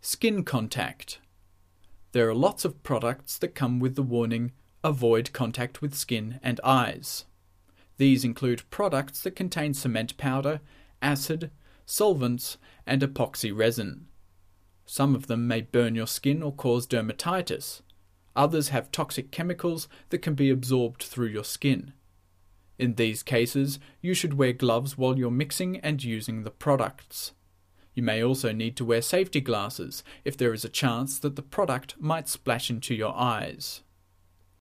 Skin contact. There are lots of products that come with the warning, avoid contact with skin and eyes. These include products that contain cement powder, acid, solvents, and epoxy resin. Some of them may burn your skin or cause dermatitis. Others have toxic chemicals that can be absorbed through your skin. In these cases, you should wear gloves while you're mixing and using the products. You may also need to wear safety glasses if there is a chance that the product might splash into your eyes.